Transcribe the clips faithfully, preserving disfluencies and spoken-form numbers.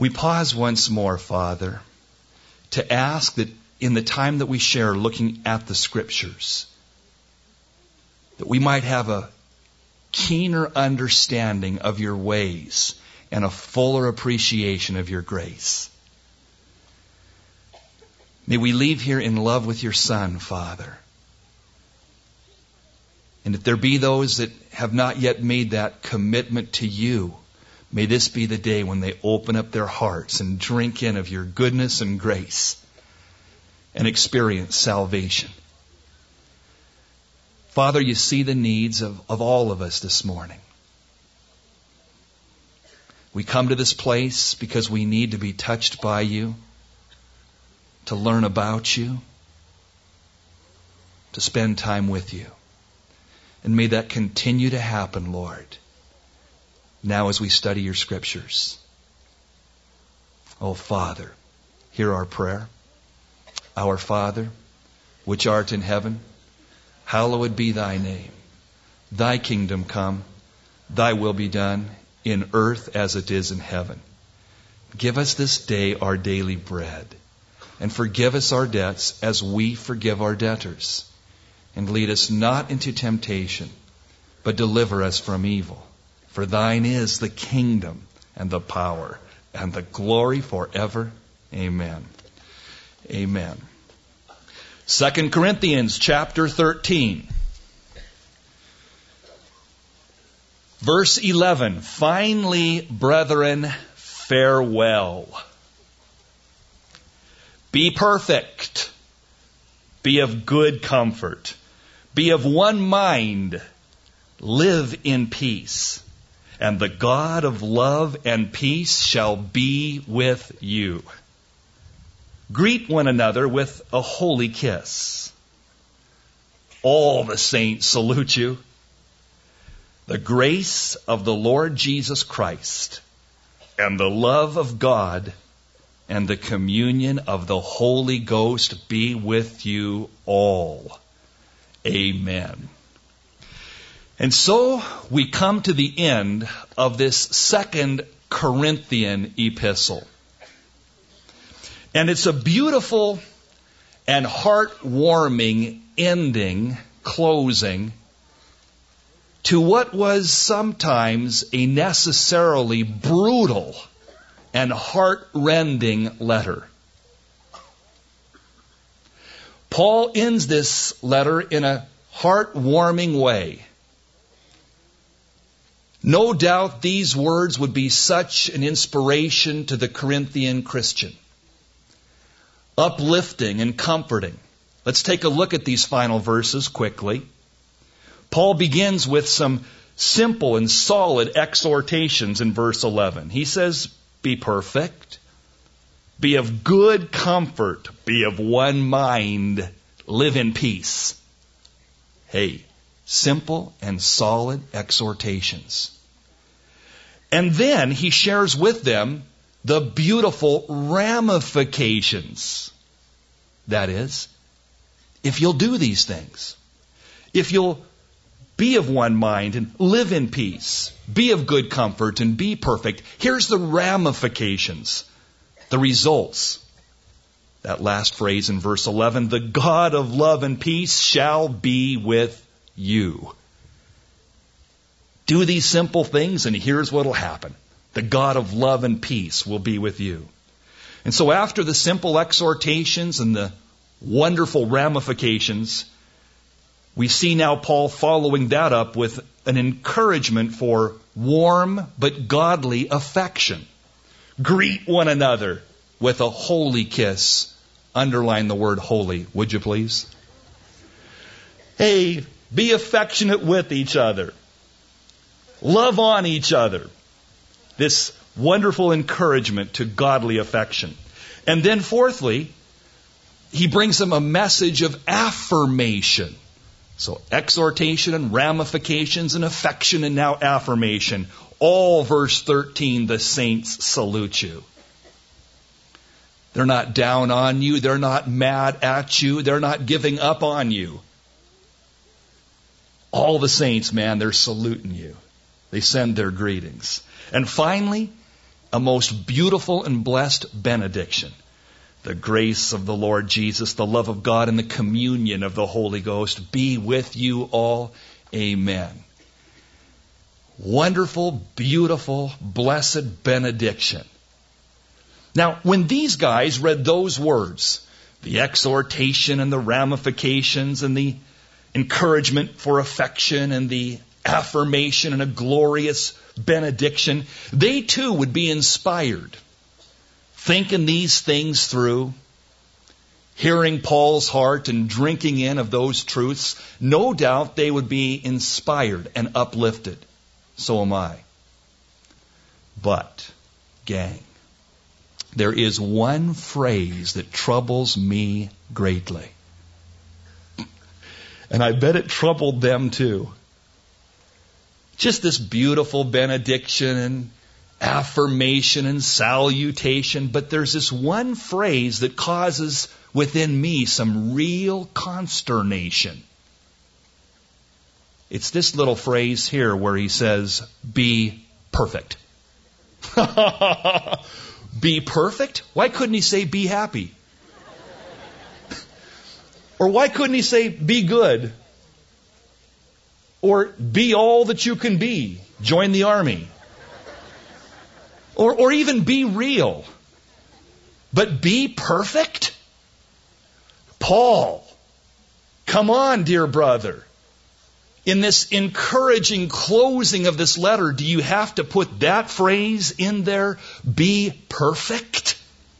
We pause once more, Father, to ask that in the time that we share looking at the Scriptures, that we might have a keener understanding of your ways and a fuller appreciation of your grace. May we leave here in love with your Son, Father. And if there be those that have not yet made that commitment to you, may this be the day when they open up their hearts and drink in of your goodness and grace and experience salvation. Father, you see the needs of, of all of us this morning. We come to this place because we need to be touched by you, to learn about you, to spend time with you. And may that continue to happen, Lord, now as we study your Scriptures. Oh, Father, hear our prayer. Our Father, which art in heaven, hallowed be thy name. Thy kingdom come, thy will be done, in earth as it is in heaven. Give us this day our daily bread, and forgive us our debts as we forgive our debtors. And lead us not into temptation, but deliver us from evil. For thine is the kingdom and the power and the glory forever. Amen. Amen. Second Corinthians chapter thirteen. Verse eleven. Finally, brethren, farewell. Be perfect. Be of good comfort. Be of one mind. Live in peace. And the God of love and peace shall be with you. Greet one another with a holy kiss. All the saints salute you. The grace of the Lord Jesus Christ and the love of God and the communion of the Holy Ghost be with you all. Amen. And so we come to the end of this second Corinthian epistle. And it's a beautiful and heartwarming ending, closing, to what was sometimes a necessarily brutal and heart-rending letter. Paul ends this letter in a heart-warming way. No doubt these words would be such an inspiration to the Corinthian Christian. Uplifting and comforting. Let's take a look at these final verses quickly. Paul begins with some simple and solid exhortations in verse eleven. He says, be perfect, be of good comfort, be of one mind, live in peace. Hey, simple and solid exhortations. And then he shares with them the beautiful ramifications. That is, if you'll do these things, if you'll be of one mind and live in peace, be of good comfort and be perfect, here's the ramifications, the results. That last phrase in verse eleven, the God of love and peace shall be with you. Do these simple things and here's what will happen. The God of love and peace will be with you. And so after the simple exhortations and the wonderful ramifications, we see now Paul following that up with an encouragement for warm but godly affection. Greet one another with a holy kiss. Underline the word holy, would you please? Hey, be affectionate with each other. Love on each other. This wonderful encouragement to godly affection. And then fourthly, he brings them a message of affirmation. So exhortation and ramifications and affection and now affirmation. All verse thirteen, the saints salute you. They're not down on you. They're not mad at you. They're not giving up on you. All the saints, man, they're saluting you. They send their greetings. And finally, a most beautiful and blessed benediction. The grace of the Lord Jesus, the love of God, and the communion of the Holy Ghost be with you all. Amen. Wonderful, beautiful, blessed benediction. Now, when these guys read those words, the exhortation and the ramifications and the encouragement for affection and the affirmation and a glorious benediction, they too would be inspired, thinking these things through, hearing Paul's heart and drinking in of those truths. No doubt they would be inspired and uplifted. So am I. But, gang, there is one phrase that troubles me greatly. And I bet it troubled them too. Just this beautiful benediction and affirmation and salutation, but there's this one phrase that causes within me some real consternation. It's this little phrase here where he says, be perfect. Be perfect? Why couldn't he say be happy? Or why couldn't he say be good? Or be all that you can be. Join the army. Or, or even be real. But be perfect? Paul, come on, dear brother. In this encouraging closing of this letter, do you have to put that phrase in there? Be perfect?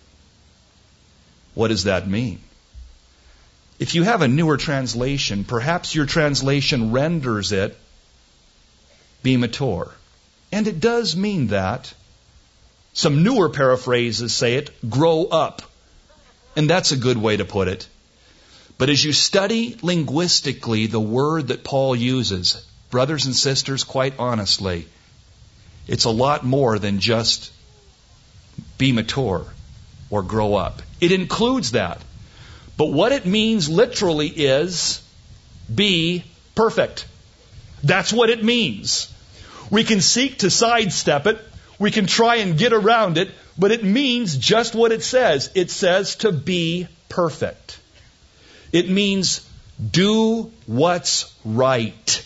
What does that mean? If you have a newer translation, perhaps your translation renders it, be mature. And it does mean that. Some newer paraphrases say it, grow up. And that's a good way to put it. But as you study linguistically the word that Paul uses, brothers and sisters, quite honestly, it's a lot more than just be mature or grow up. It includes that. But what it means literally is be perfect. That's what it means. We can seek to sidestep it. We can try and get around it. But it means just what it says. It says to be perfect. It means do what's right.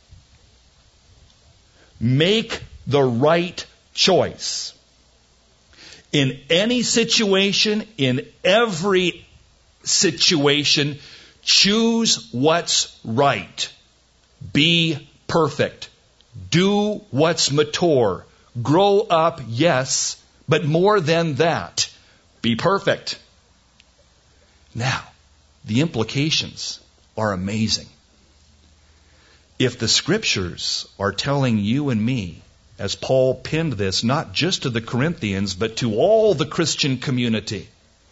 Make the right choice. In any situation, in every situation, choose what's right. Be perfect. Do what's mature. Grow up, yes, but more than that, be perfect. Now, the implications are amazing. If the Scriptures are telling you and me, as Paul pinned this, not just to the Corinthians, but to all the Christian community,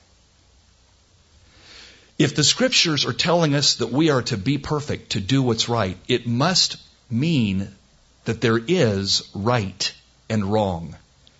if the Scriptures are telling us that we are to be perfect, to do what's right, it must mean that there is right and wrong.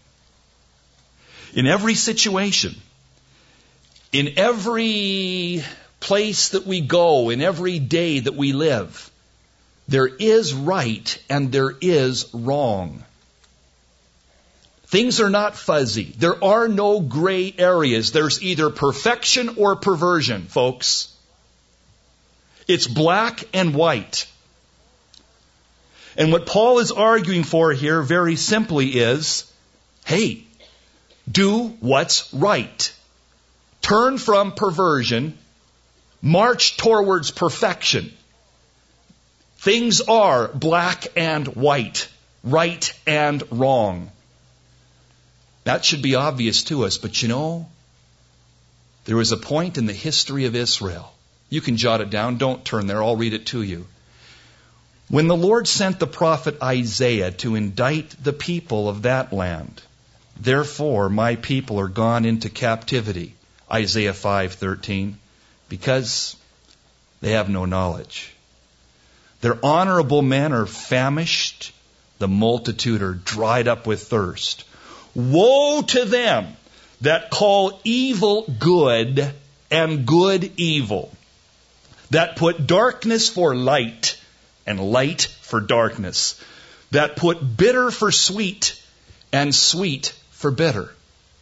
In every situation, in every place that we go, in every day that we live, there is right and there is wrong. Things are not fuzzy. There are no gray areas. There's either perfection or perversion, folks. It's black and white. And what Paul is arguing for here very simply is, hey, do what's right. Turn from perversion. March towards perfection. Things are black and white, right and wrong. That should be obvious to us, but you know, there was a point in the history of Israel. You can jot it down, don't turn there, I'll read it to you. When the Lord sent the prophet Isaiah to indict the people of that land, therefore my people are gone into captivity, Isaiah five thirteen, because they have no knowledge. Their honorable men are famished, the multitude are dried up with thirst. Woe to them that call evil good and good evil, that put darkness for light and light for darkness, that put bitter for sweet and sweet for bitter.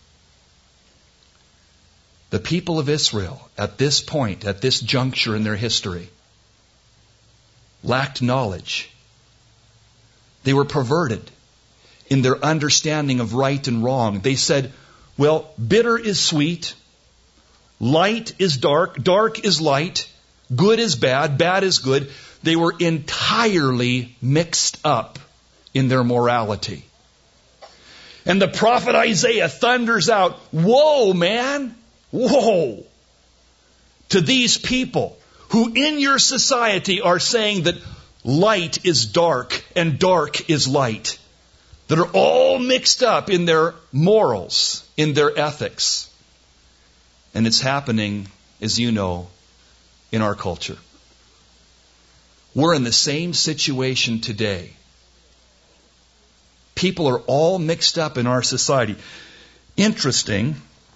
The people of Israel, at this point, at this juncture in their history, lacked knowledge. They were perverted in their understanding of right and wrong. They said, well, bitter is sweet, light is dark, dark is light, good is bad, bad is good. They were entirely mixed up in their morality. And the prophet Isaiah thunders out, whoa, man, whoa, to these people who in your society are saying that light is dark and dark is light, that are all mixed up in their morals, in their ethics. And it's happening, as you know, in our culture. We're in the same situation today. People are all mixed up in our society. Interesting.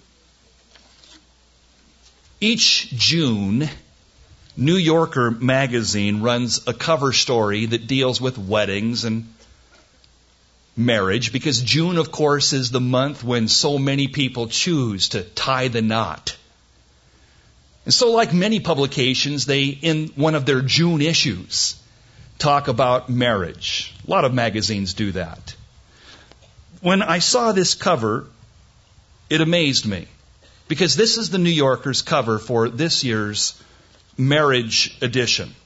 Each June, New Yorker magazine runs a cover story that deals with weddings and marriage, because June, of course, is the month when so many people choose to tie the knot. And so, like many publications, they, in one of their June issues, talk about marriage. A lot of magazines do that. When I saw this cover, it amazed me, because this is the New Yorker's cover for this year's marriage edition.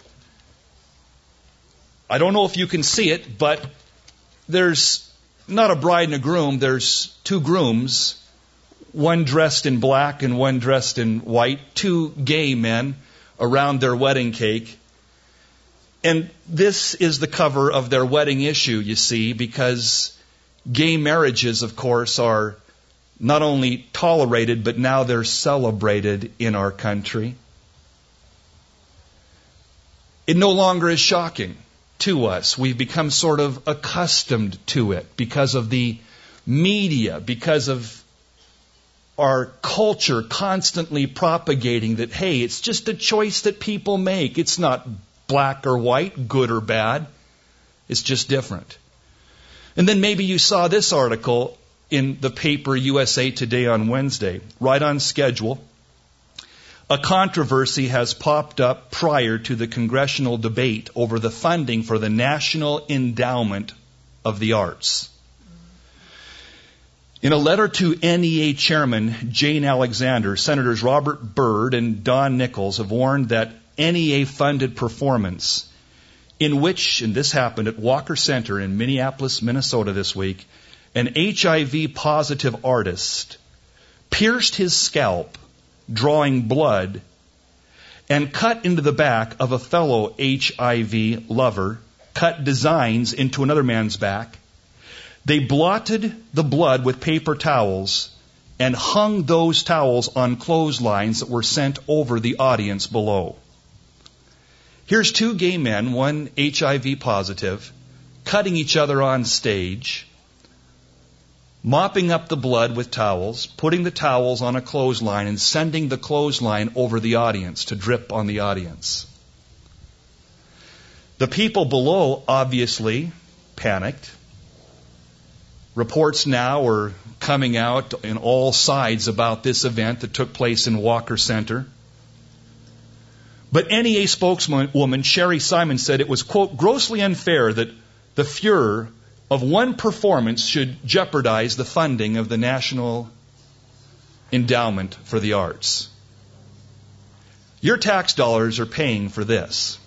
I don't know if you can see it, but there's not a bride and a groom, there's two grooms, one dressed in black and one dressed in white, two gay men around their wedding cake. And this is the cover of their wedding issue, you see, because gay marriages, of course, are not only tolerated, but now they're celebrated in our country. It no longer is shocking to us. We've become sort of accustomed to it because of the media, because of our culture constantly propagating that, hey, it's just a choice that people make. It's not black or white, good or bad. It's just different. And then maybe you saw this article in the paper U S A Today on Wednesday, right on schedule. A controversy has popped up prior to the congressional debate over the funding for the National Endowment of the Arts. In a letter to N E A Chairman Jane Alexander, Senators Robert Byrd and Don Nichols have warned that N E A-funded performance in which, and this happened at Walker Center in Minneapolis, Minnesota this week, an H I V-positive artist pierced his scalp, drawing blood, and cut into the back of a fellow H I V lover, cut designs into another man's back. They blotted the blood with paper towels and hung those towels on clotheslines that were sent over the audience below. Here's two gay men, one H I V positive, cutting each other on stage, mopping up the blood with towels, putting the towels on a clothesline and sending the clothesline over the audience to drip on the audience. The people below obviously panicked. Reports now are coming out in all sides about this event that took place in Walker Center. But N E A spokeswoman Sherry Simon said it was, quote, grossly unfair that the furor of one performance should jeopardize the funding of the National Endowment for the Arts. Your tax dollars are paying for this.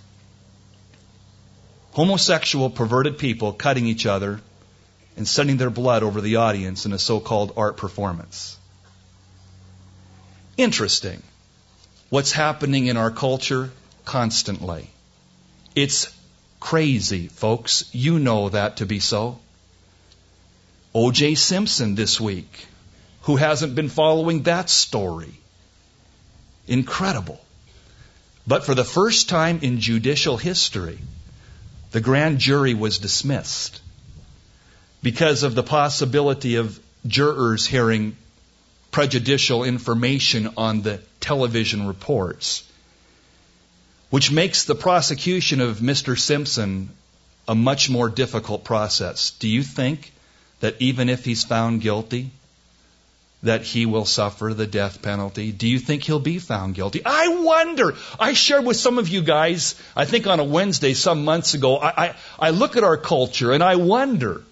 Homosexual, perverted people cutting each other and sending their blood over the audience in a so-called art performance. Interesting. What's happening in our culture constantly. It's crazy, folks. You know that to be so. O J Simpson this week. Who hasn't been following that story? Incredible. But for the first time in judicial history, the grand jury was dismissed because of the possibility of jurors hearing prejudicial information on the television reports, which makes the prosecution of Mister Simpson a much more difficult process. Do you think that even if he's found guilty, that he will suffer the death penalty? Do you think he'll be found guilty? I wonder. I shared with some of you guys, I think on a Wednesday some months ago, I, I, I look at our culture and I wonder,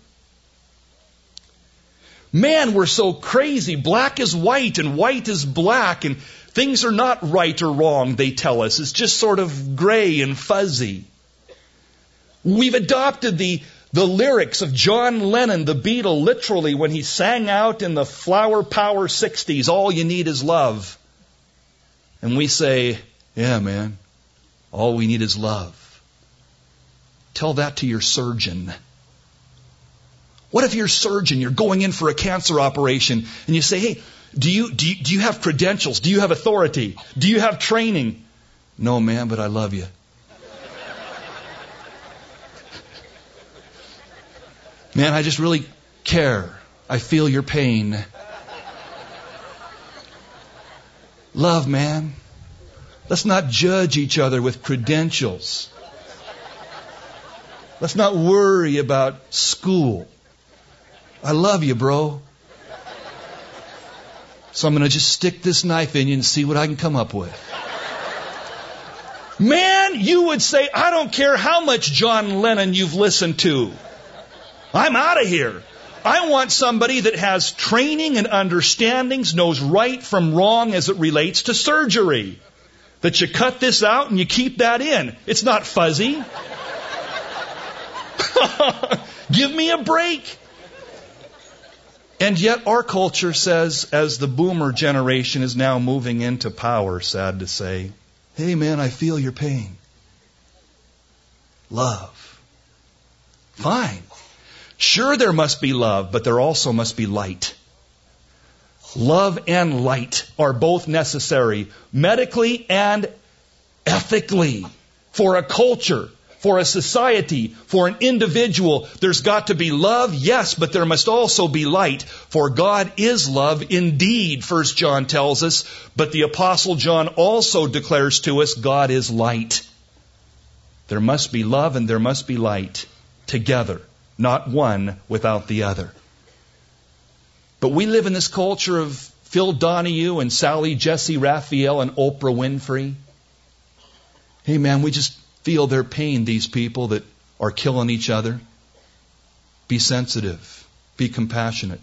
man, we're so crazy. Black is white and white is black, and things are not right or wrong, they tell us. It's just sort of gray and fuzzy. We've adopted the The lyrics of John Lennon, the Beatle, literally when he sang out in the Flower Power sixties, all you need is love. And we say, yeah, man, all we need is love. Tell that to your surgeon. What if your surgeon, you're going in for a cancer operation, and you say, hey, do you, do you, do you have credentials? Do you have authority? Do you have training? No, man, but I love you. Man, I just really care. I feel your pain. Love, man. Let's not judge each other with credentials. Let's not worry about school. I love you, bro. So I'm going to just stick this knife in you and see what I can come up with. Man, you would say, I don't care how much John Lennon you've listened to. I'm out of here. I want somebody that has training and understandings, knows right from wrong as it relates to surgery. That you cut this out and you keep that in. It's not fuzzy. Give me a break. And yet our culture says, as the boomer generation is now moving into power, sad to say, hey man, I feel your pain. Love. Fine. Sure, there must be love, but there also must be light. Love and light are both necessary, medically and ethically. For a culture, for a society, for an individual, there's got to be love, yes, but there must also be light. For God is love indeed, First John tells us, but the Apostle John also declares to us, God is light. There must be love and there must be light together. Not one without the other. But we live in this culture of Phil Donahue and Sally Jesse Raphael and Oprah Winfrey. Hey man, we just feel their pain, these people that are killing each other. Be sensitive. Be compassionate.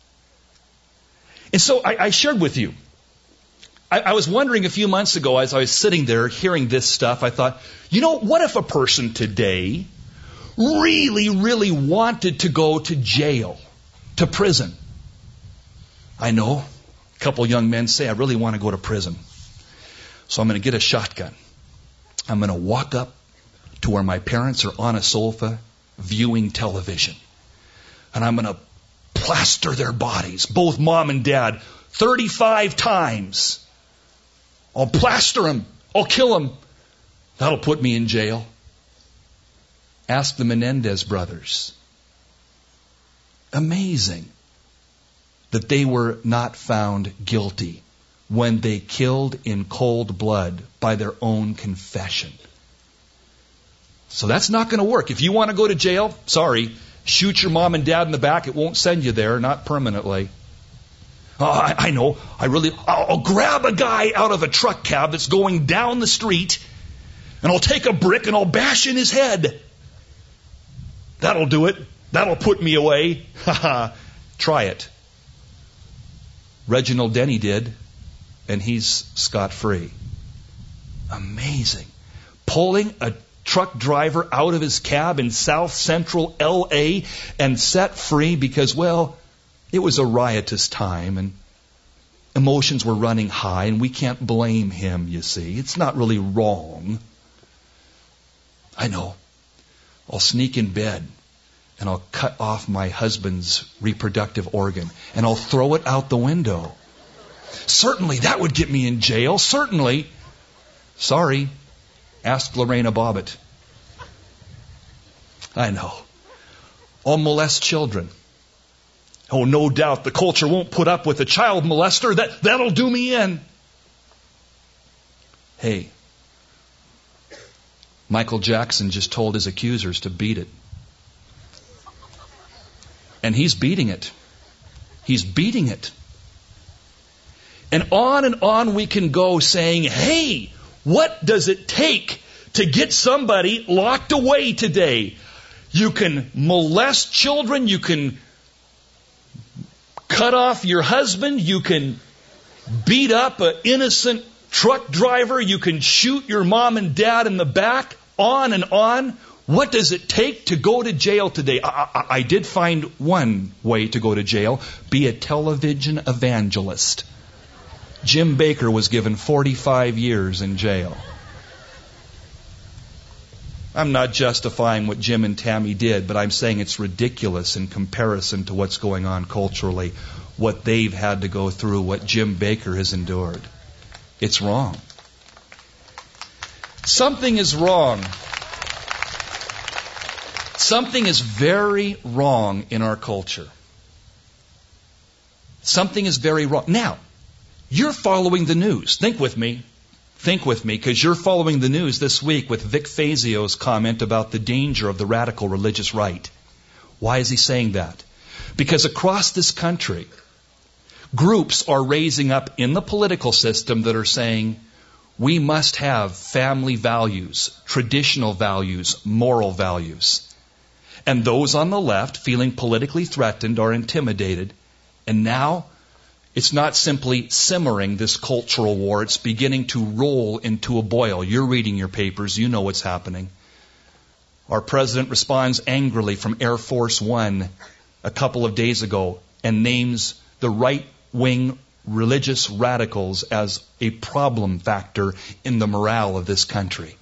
And so I, I shared with you. I, I was wondering a few months ago as I was sitting there hearing this stuff, I thought, you know, what if a person today really, really wanted to go to jail, to prison? I know. A couple young men say, I really want to go to prison. So I'm going to get a shotgun. I'm going to walk up to where my parents are on a sofa viewing television. And I'm going to plaster their bodies, both mom and dad, thirty-five times. I'll plaster them. I'll kill them. That'll put me in jail. Ask the Menendez brothers. Amazing that they were not found guilty when they killed in cold blood by their own confession. So that's not going to work. If you want to go to jail, sorry, shoot your mom and dad in the back. It won't send you there, not permanently. Oh, I, I know. I really, I'll, I'll grab a guy out of a truck cab that's going down the street, and I'll take a brick and I'll bash in his head. That'll do it. That'll put me away. Ha ha. Try it. Reginald Denny did, and he's scot-free. Amazing. Pulling a truck driver out of his cab in South Central L A and set free because, well, it was a riotous time and emotions were running high, and we can't blame him, you see. It's not really wrong. I know. I'll sneak in bed and I'll cut off my husband's reproductive organ and I'll throw it out the window. Certainly, that would get me in jail. Certainly. Sorry. Ask Lorena Bobbitt. I know. I'll molest children. Oh, no doubt the culture won't put up with a child molester. That, that'll do me in. Hey, Michael Jackson just told his accusers to beat it. And he's beating it. He's beating it. And on and on we can go saying, hey, what does it take to get somebody locked away today? You can molest children. You can cut off your husband. You can beat up an innocent truck driver. You can shoot your mom and dad in the back. On and on. What does it take to go to jail today? I, I, I did find one way to go to jail. Be a television evangelist. Jim Bakker was given forty-five years in jail. I'm not justifying what Jim and Tammy did, but I'm saying it's ridiculous in comparison to what's going on culturally, what they've had to go through, what Jim Bakker has endured. It's wrong. Something is wrong. Something is very wrong in our culture. Something is very wrong. Now, you're following the news. Think with me. Think with me, because you're following the news this week with Vic Fazio's comment about the danger of the radical religious right. Why is he saying that? Because across this country, groups are raising up in the political system that are saying, we must have family values, traditional values, moral values. And those on the left, feeling politically threatened, are intimidated. And now, it's not simply simmering, this cultural war. It's beginning to roll into a boil. You're reading your papers. You know what's happening. Our president responds angrily from Air Force One a couple of days ago and names the right-wing religious radicals as a problem factor in the morale of this country.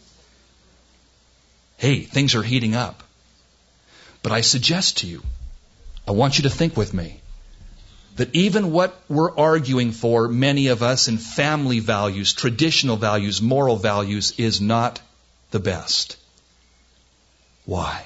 Hey, things are heating up. But I suggest to you, I want you to think with me, that even what we're arguing for, many of us, in family values, traditional values, moral values, is not the best. Why?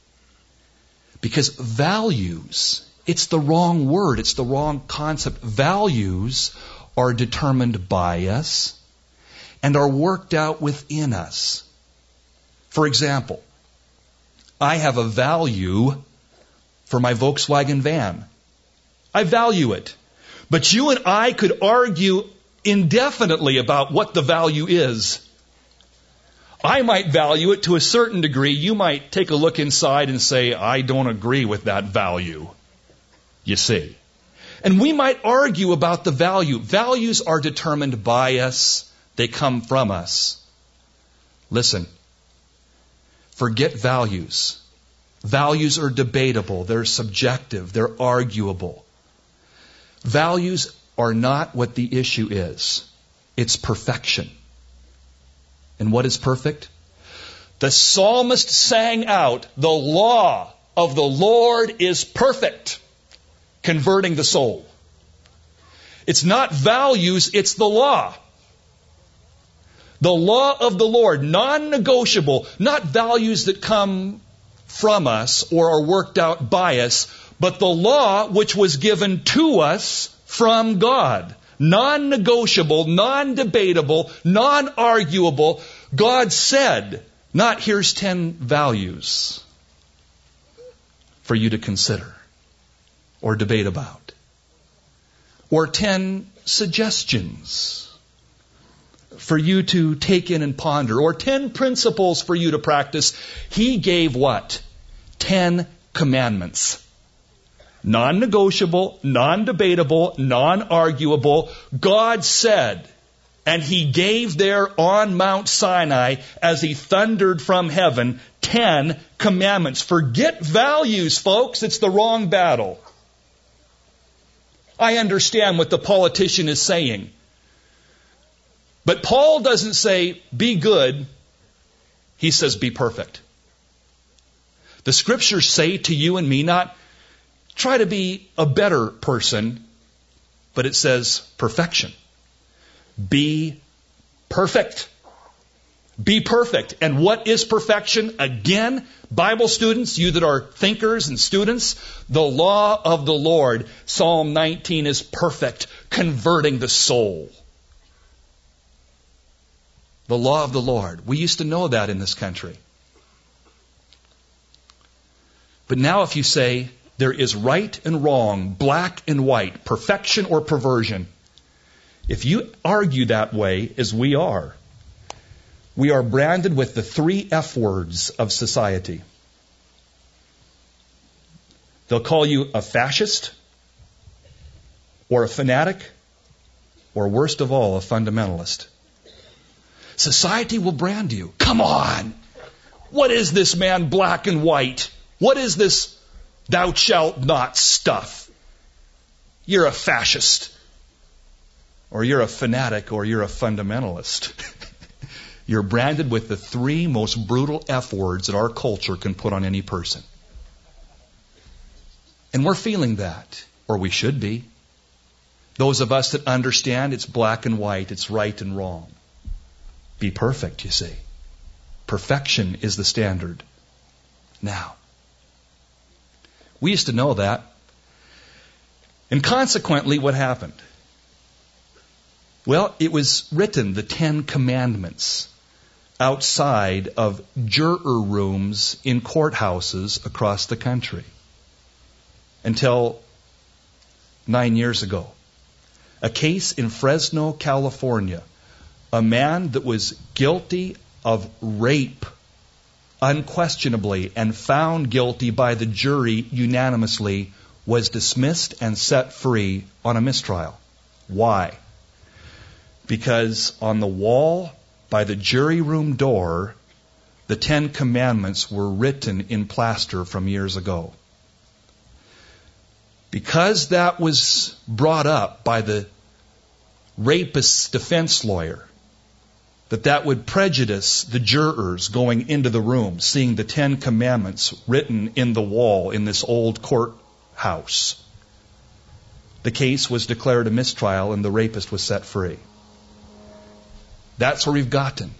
Because values, it's the wrong word, it's the wrong concept. Values are determined by us and are worked out within us. For example, I have a value for my Volkswagen van. I value it. But you and I could argue indefinitely about what the value is. I might value it to a certain degree. You might take a look inside and say, I don't agree with that value. You see. And we might argue about the value. Values are determined by us. They come from us. Listen. Forget values. Values are debatable. They're subjective. They're arguable. Values are not what the issue is. It's perfection. And what is perfect? The psalmist sang out, the law of the Lord is perfect, converting the soul. It's not values, it's the law. The law of the Lord, non-negotiable, not values that come from us or are worked out by us, but the law which was given to us from God. Non-negotiable, non-debatable, non-arguable. God said, not here's ten values for you to consider or debate about. Or ten suggestions for you to take in and ponder. Or ten principles for you to practice. He gave what? Ten commandments. Non-negotiable, non-debatable, non-arguable. God said, and He gave there on Mount Sinai, as He thundered from heaven, ten commandments. Forget values, folks. It's the wrong battle. I understand what the politician is saying. But Paul doesn't say, be good. He says, be perfect. The Scriptures say to you and me, not try to be a better person, but it says perfection. Be perfect. Be perfect. And what is perfection? Again, Bible students, you that are thinkers and students, the law of the Lord, Psalm nineteen, is perfect, converting the soul. The law of the Lord. We used to know that in this country. But now if you say, There is right and wrong, black and white, perfection or perversion. If you argue that way, as we are, we are branded with the three F words of society. They'll call you a fascist, or a fanatic, or worst of all, a fundamentalist. Society will brand you. Come on! What is this, man, black and white? What is this thou shalt not stuff? You're a fascist. Or you're a fanatic, or you're a fundamentalist. You're branded with the three most brutal F words that our culture can put on any person. And we're feeling that, or we should be. Those of us that understand it's black and white, it's right and wrong. Be perfect, you see. Perfection is the standard. Now, we used to know that. And consequently, what happened? Well, it was written, the Ten Commandments, outside of juror rooms in courthouses across the country. Until nine years ago. A case in Fresno, California. A man that was guilty of rape, unquestionably, and found guilty by the jury unanimously, was dismissed and set free on a mistrial. Why? Because on the wall by the jury room door, the Ten Commandments were written in plaster from years ago. Because that was brought up by the rapist's defense lawyer, that that would prejudice the jurors going into the room, seeing the Ten Commandments written in the wall in this old courthouse. The case was declared a mistrial and the rapist was set free. That's where we've gotten.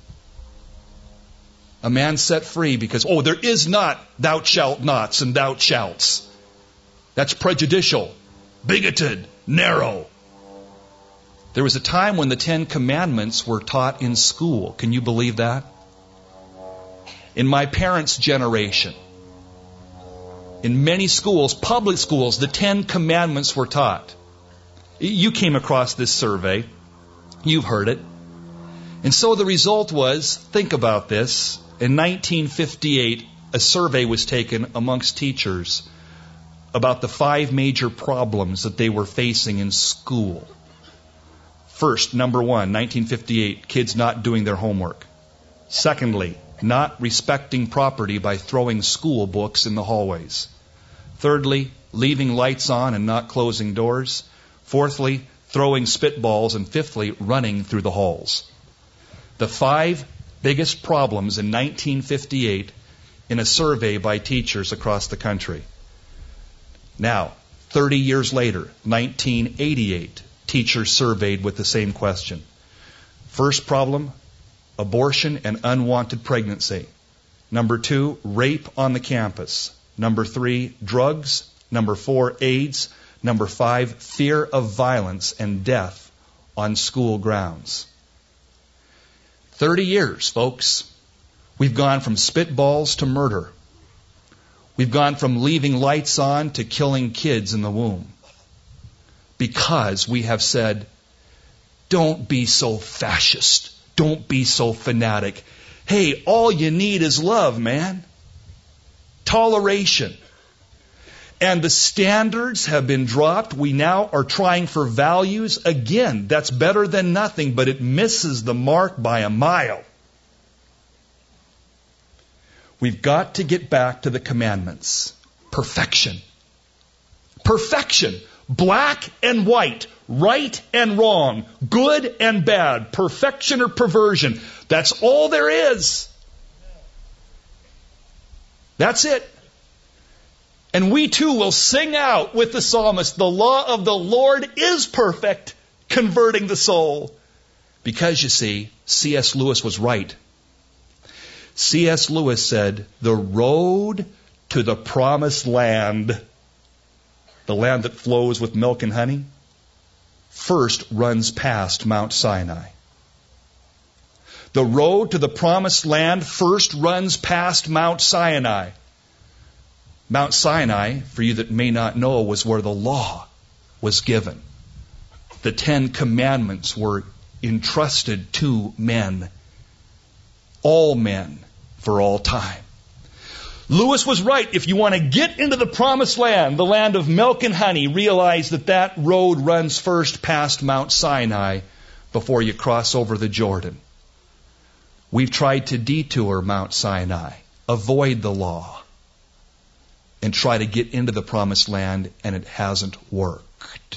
A man set free because, oh, there is not thou shalt nots and thou shalts. That's prejudicial, bigoted, narrow. There was a time when the Ten Commandments were taught in school. Can you believe that? In my parents' generation, in many schools, public schools, the Ten Commandments were taught. You came across this survey. You've heard it. And so the result was, think about this, in nineteen fifty-eight, a survey was taken amongst teachers about the five major problems that they were facing in school. First, number one, nineteen fifty-eight, kids not doing their homework. Secondly, not respecting property by throwing school books in the hallways. Thirdly, leaving lights on and not closing doors. Fourthly, throwing spitballs. And fifthly, running through the halls. The five biggest problems in nineteen fifty-eight in a survey by teachers across the country. Now, thirty years later, nineteen eighty-eight, teachers surveyed with the same question. First problem, abortion and unwanted pregnancy. Number two, rape on the campus. Number three, drugs. Number four, AIDS. Number five, fear of violence and death on school grounds. Thirty years, folks. We've gone from spitballs to murder. We've gone from leaving lights on to killing kids in the womb. Because we have said, don't be so fascist. Don't be so fanatic. Hey, all you need is love, man. Toleration. And the standards have been dropped. We now are trying for values. Again, that's better than nothing, but it misses the mark by a mile. We've got to get back to the commandments. Perfection. Perfection. Black and white. Right and wrong. Good and bad. Perfection or perversion. That's all there is. That's it. And we too will sing out with the psalmist, the law of the Lord is perfect, converting the soul. Because, you see, C S Lewis was right. C S Lewis said, the road to the promised land, the land that flows with milk and honey, first runs past Mount Sinai. The road to the promised land first runs past Mount Sinai. Mount Sinai, for you that may not know, was where the law was given. The Ten Commandments were entrusted to men, all men, for all time. Lewis was right. If you want to get into the promised land, the land of milk and honey, realize that that road runs first past Mount Sinai before you cross over the Jordan. We've tried to detour Mount Sinai, avoid the law, and try to get into the promised land, and it hasn't worked.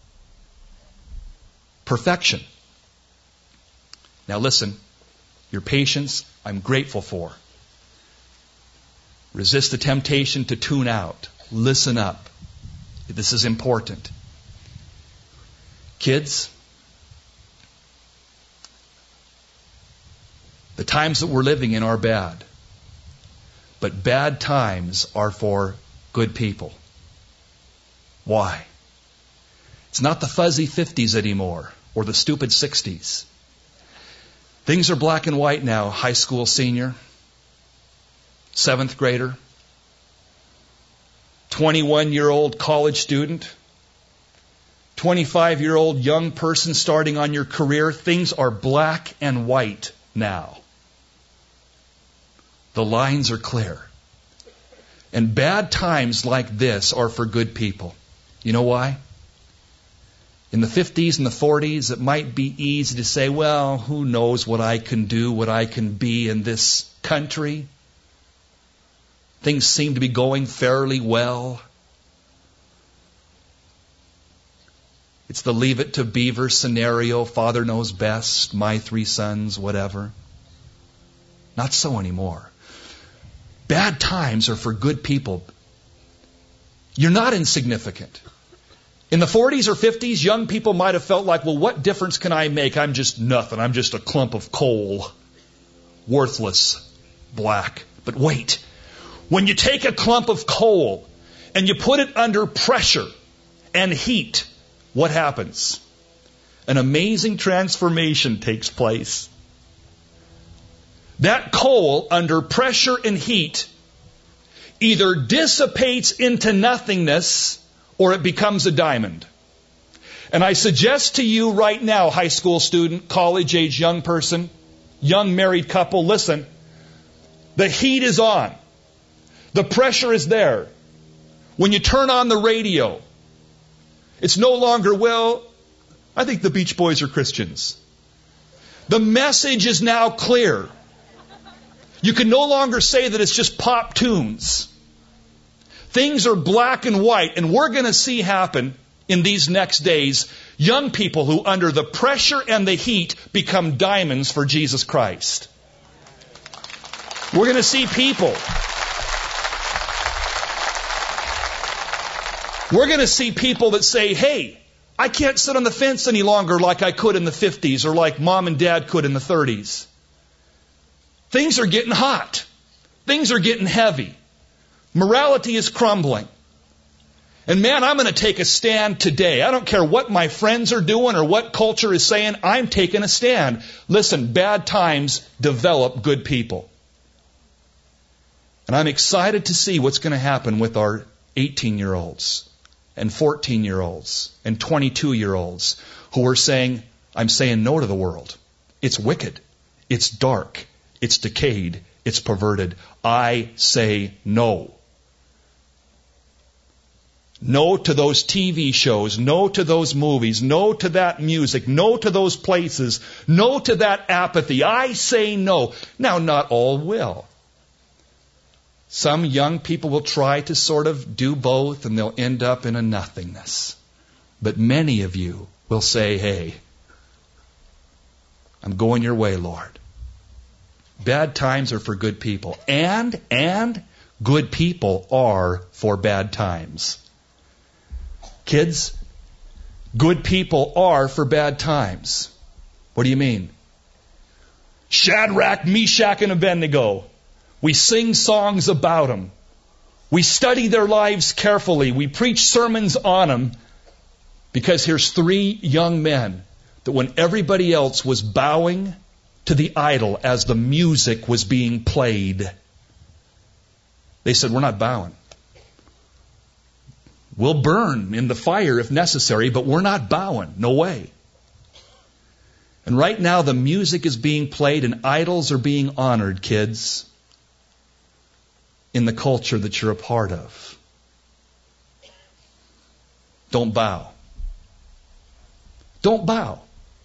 Perfection. Now listen, your patience, I'm grateful for. Resist the temptation to tune out. Listen up. This is important. Kids, the times that we're living in are bad. But bad times are for good people. Why? It's not the fuzzy fifties anymore or the stupid sixties. Things are black and white now, high school senior, seventh grader, twenty-one-year-old college student, twenty-five-year-old young person starting on your career. Things are black and white now. The lines are clear. And bad times like this are for good people. You know why? In the fifties and the forties, it might be easy to say, well, who knows what I can do, what I can be in this country. Things seem to be going fairly well. It's the leave it to Beaver scenario. Father knows best, my three sons, whatever. Not so anymore. Bad times are for good people. You're not insignificant. In the forties or fifties, young people might have felt like, well, what difference can I make? I'm just nothing. I'm just a clump of coal. Worthless. Black. But wait. When you take a clump of coal and you put it under pressure and heat, what happens? An amazing transformation takes place. That coal under pressure and heat either dissipates into nothingness or it becomes a diamond. And I suggest to you right now, high school student, college-age young person, young married couple, listen, the heat is on. The pressure is there. When you turn on the radio, it's no longer, well, I think the Beach Boys are Christians. The message is now clear. You can no longer say that it's just pop tunes. Things are black and white, and we're going to see happen in these next days young people who, under the pressure and the heat, become diamonds for Jesus Christ. We're going to see people. We're going to see people that say, hey, I can't sit on the fence any longer like I could in the fifties or like mom and dad could in the thirties. Things are getting hot. Things are getting heavy. Morality is crumbling. And man, I'm going to take a stand today. I don't care what my friends are doing or what culture is saying. I'm taking a stand. Listen, bad times develop good people. And I'm excited to see what's going to happen with our eighteen-year-olds and fourteen-year-olds and twenty-two-year-olds who are saying, I'm saying no to the world. It's wicked. It's dark. It's decayed. It's perverted. I say no. No to those T V shows. No to those movies. No to that music. No to those places. No to that apathy. I say no. Now, not all will. Some young people will try to sort of do both and they'll end up in a nothingness. But many of you will say, hey, I'm going your way, Lord. Bad times are for good people. And, and good people are for bad times. Kids, good people are for bad times. What do you mean? Shadrach, Meshach, and Abednego. We sing songs about them. We study their lives carefully. We preach sermons on them. Because here's three young men that when everybody else was bowing to the idol as the music was being played, they said, we're not bowing. We'll burn in the fire if necessary, but we're not bowing. No way. And right now the music is being played and idols are being honored, kids, in the culture that you're a part of. Don't bow. Don't bow.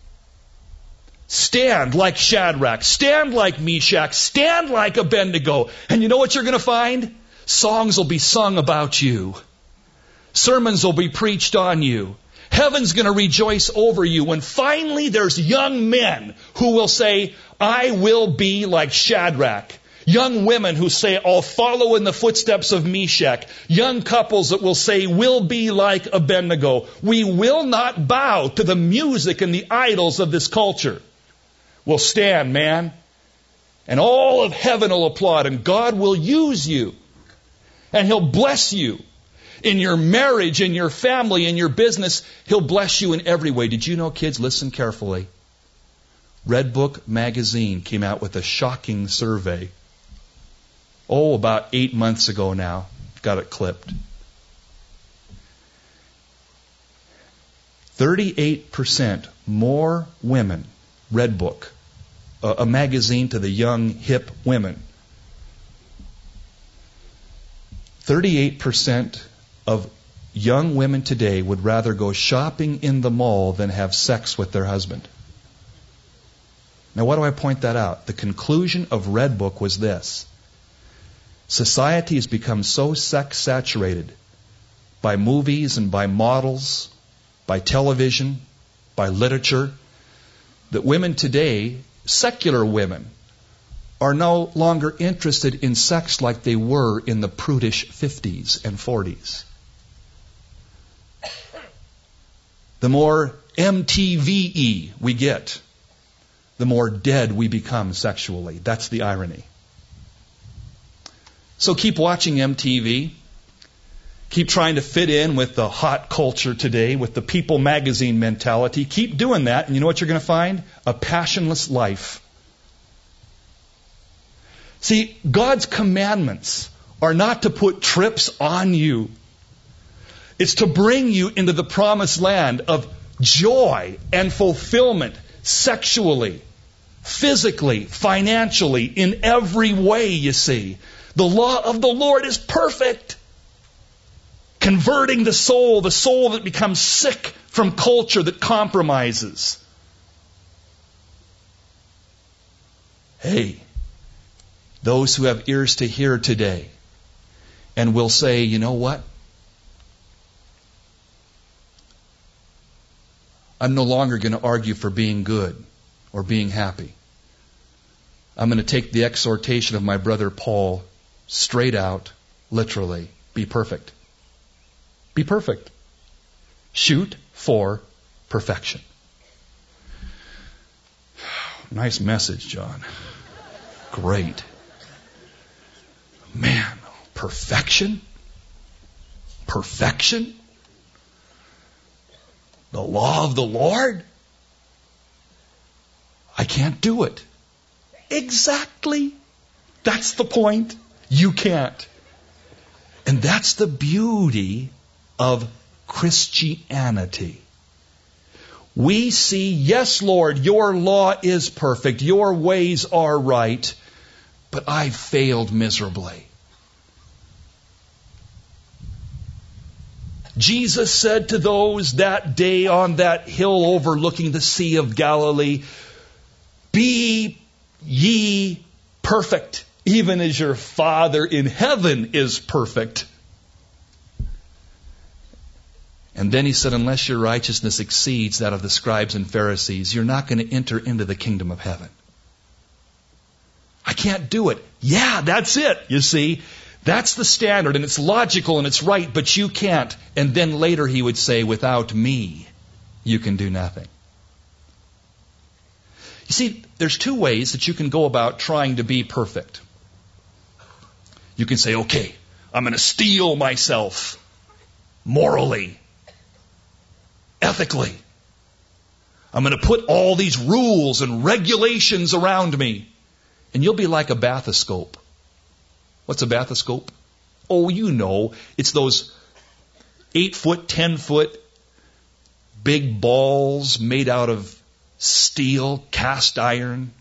Stand like Shadrach. Stand like Meshach. Stand like Abednego. And you know what you're going to find? Songs will be sung about you. Sermons will be preached on you. Heaven's going to rejoice over you when finally there's young men who will say, I will be like Shadrach. Young women who say, I'll follow in the footsteps of Meshach. Young couples that will say, we'll be like Abednego. We will not bow to the music and the idols of this culture. We'll stand, man. And all of heaven will applaud, and God will use you. And He'll bless you in your marriage, in your family, in your business. He'll bless you in every way. Did you know, kids, listen carefully. Red Book magazine came out with a shocking survey. Oh, about eight months ago now. Got it clipped. thirty-eight percent more women, Red Book, a, a magazine to the young, hip women. thirty-eight percent of young women today would rather go shopping in the mall than have sex with their husband. Now, why do I point that out? The conclusion of Red Book was this. Society has become so sex-saturated by movies and by models, by television, by literature, that women today, secular women, are no longer interested in sex like they were in the prudish fifties and forties. The more M T V-y we get, the more dead we become sexually. That's the irony. So keep watching M T V. Keep trying to fit in with the hot culture today, with the People magazine mentality. Keep doing that, and you know what you're going to find? A passionless life. See, God's commandments are not to put trips on you. It's to bring you into the promised land of joy and fulfillment sexually, physically, financially, in every way, you see. The law of the Lord is perfect. Converting the soul, the soul that becomes sick from culture that compromises. Hey, those who have ears to hear today and will say, you know what? I'm no longer going to argue for being good or being happy. I'm going to take the exhortation of my brother Paul straight out, literally. Be perfect. Be perfect. Shoot for perfection. Nice message, John. Great. Man, perfection? Perfection? The law of the Lord? I can't do it. Exactly. That's the point. You can't. And that's the beauty of Christianity. We see, yes, Lord, your law is perfect. Your ways are right. But I've failed miserably. Jesus said to those that day on that hill overlooking the Sea of Galilee, be ye perfect, even as your Father in heaven is perfect. And then he said, unless your righteousness exceeds that of the scribes and Pharisees, you're not going to enter into the kingdom of heaven. I can't do it. Yeah, that's it, you see. That's the standard, and it's logical and it's right, but you can't. And then later he would say, without me, you can do nothing. You see, there's two ways that you can go about trying to be perfect. You can say, okay, I'm going to steel myself morally, ethically. I'm going to put all these rules and regulations around me. And you'll be like a bathoscope. What's a bathoscope? Oh, you know, it's those eight foot, ten foot, big balls made out of steel, cast iron.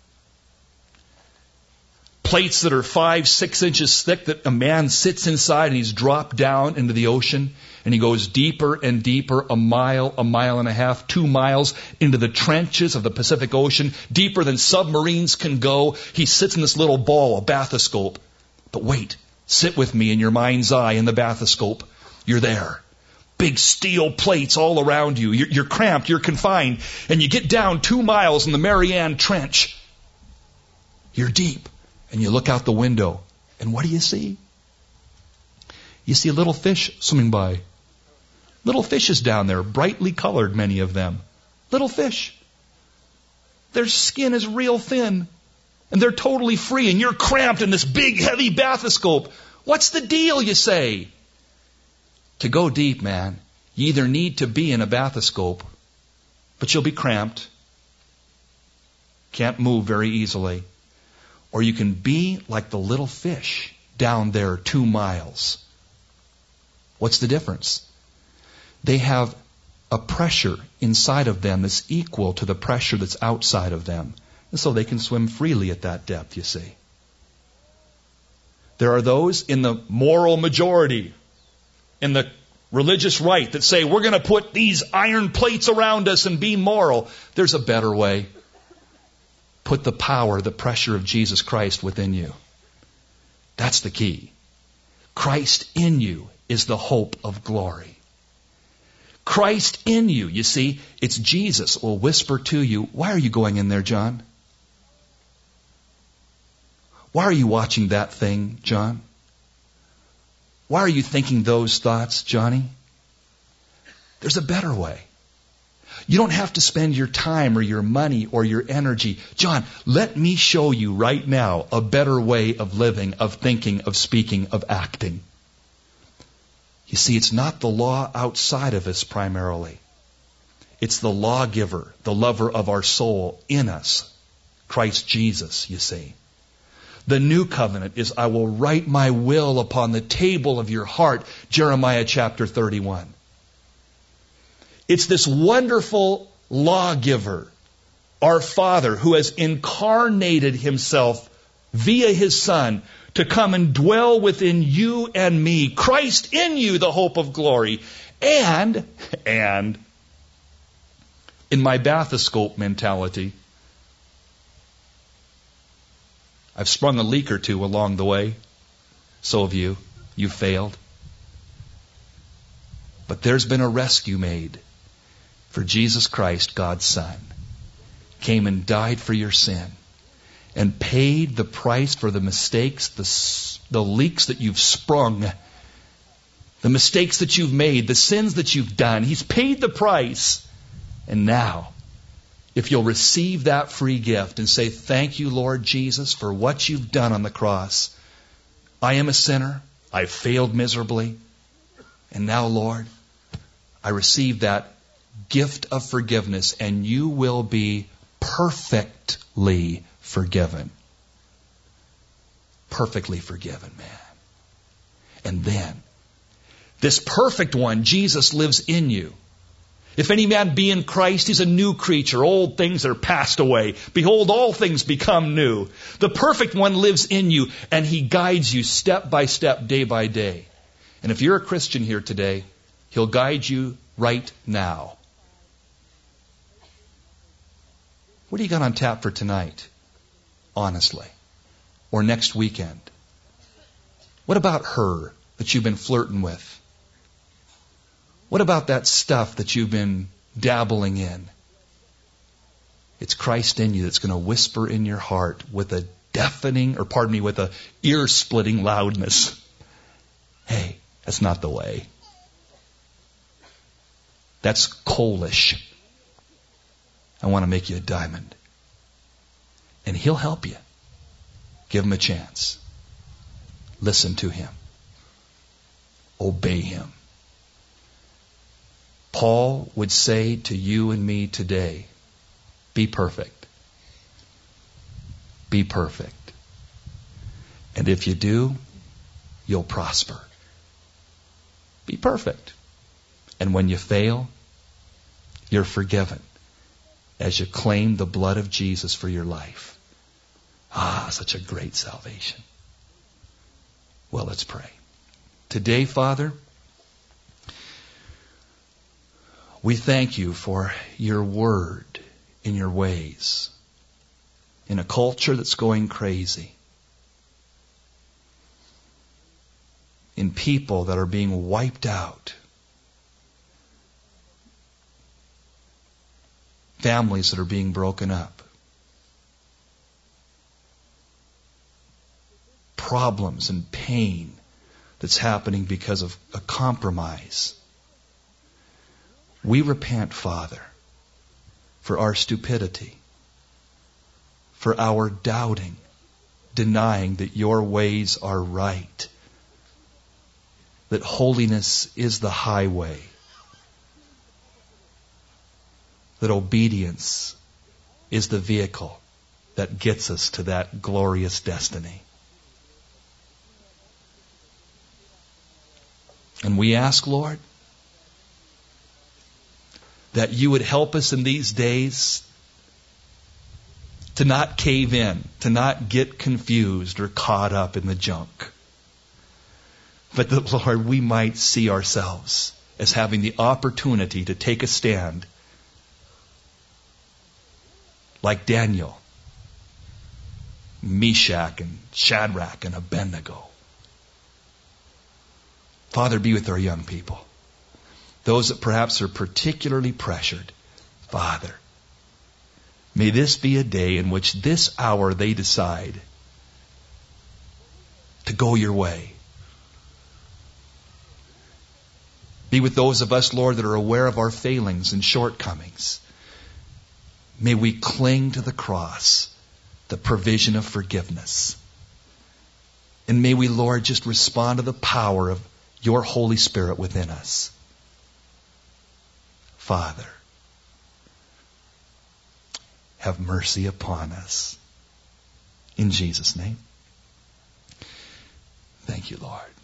Plates that are five, six inches thick that a man sits inside and he's dropped down into the ocean and he goes deeper and deeper, a mile, a mile and a half, two miles into the trenches of the Pacific Ocean, deeper than submarines can go. He sits in this little ball, a bathoscope. But wait, sit with me in your mind's eye in the bathoscope. You're there. Big steel plates all around you. You're, you're cramped, you're confined, and you get down two miles in the Mariana Trench. You're deep. And you look out the window, and what do you see? You see little fish swimming by. Little fishes down there, brightly colored, many of them. Little fish. Their skin is real thin, and they're totally free, and you're cramped in this big, heavy bathoscope. What's the deal, you say? To go deep, man, you either need to be in a bathoscope, but you'll be cramped, can't move very easily. Or you can be like the little fish down there two miles. What's the difference? They have a pressure inside of them that's equal to the pressure that's outside of them. And so they can swim freely at that depth, you see. There are those in the moral majority, in the religious right, that say, we're going to put these iron plates around us and be moral. There's a better way. Put the power, the pressure of Jesus Christ within you. That's the key. Christ in you is the hope of glory. Christ in you, you see, it's Jesus will whisper to you, why are you going in there, John? Why are you watching that thing, John? Why are you thinking those thoughts, Johnny? There's a better way. You don't have to spend your time or your money or your energy. John, let me show you right now a better way of living, of thinking, of speaking, of acting. You see, it's not the law outside of us primarily. It's the lawgiver, the lover of our soul in us, Christ Jesus, you see. The new covenant is, I will write my will upon the table of your heart, Jeremiah chapter thirty-one. It's this wonderful lawgiver, our Father, who has incarnated himself via his Son to come and dwell within you and me. Christ in you, the hope of glory. And, and, in my bathoscope mentality, I've sprung a leak or two along the way. So have you. You failed. But there's been a rescue made. For Jesus Christ, God's Son, came and died for your sin and paid the price for the mistakes, the, the leaks that you've sprung, the mistakes that you've made, the sins that you've done. He's paid the price. And now, if you'll receive that free gift and say, thank you, Lord Jesus, for what you've done on the cross. I am a sinner. I've failed miserably. And now, Lord, I receive that gift of forgiveness, and you will be perfectly forgiven. Perfectly forgiven, man. And then, this perfect one, Jesus, lives in you. If any man be in Christ, he's a new creature. Old things are passed away. Behold, all things become new. The perfect one lives in you, and he guides you step by step, day by day. And if you're a Christian here today, he'll guide you right now. What do you got on tap for tonight? Honestly. Or next weekend? What about her that you've been flirting with? What about that stuff that you've been dabbling in? It's Christ in you that's going to whisper in your heart with a deafening, or pardon me, with a ear-splitting loudness. Hey, that's not the way. That's coalish. I want to make you a diamond. And he'll help you. Give him a chance. Listen to him. Obey him. Paul would say to you and me today, be perfect. Be perfect. And if you do, you'll prosper. Be perfect. And when you fail, you're forgiven as you claim the blood of Jesus for your life. Ah, such a great salvation. Well, let's pray. Today, Father, we thank you for your word in your ways. In a culture that's going crazy. In people that are being wiped out. Families that are being broken up. Problems and pain that's happening because of a compromise. We repent, Father, for our stupidity, for our doubting, denying that your ways are right, that holiness is the highway, that obedience is the vehicle that gets us to that glorious destiny. And we ask, Lord, that you would help us in these days to not cave in, to not get confused or caught up in the junk. But that, Lord, we might see ourselves as having the opportunity to take a stand like Daniel, Meshach and Shadrach and Abednego. Father, be with our young people. Those that perhaps are particularly pressured. Father, may this be a day in which this hour they decide to go your way. Be with those of us, Lord, that are aware of our failings and shortcomings. May we cling to the cross, the provision of forgiveness. And may we, Lord, just respond to the power of your Holy Spirit within us. Father, have mercy upon us. In Jesus' name. Thank you, Lord.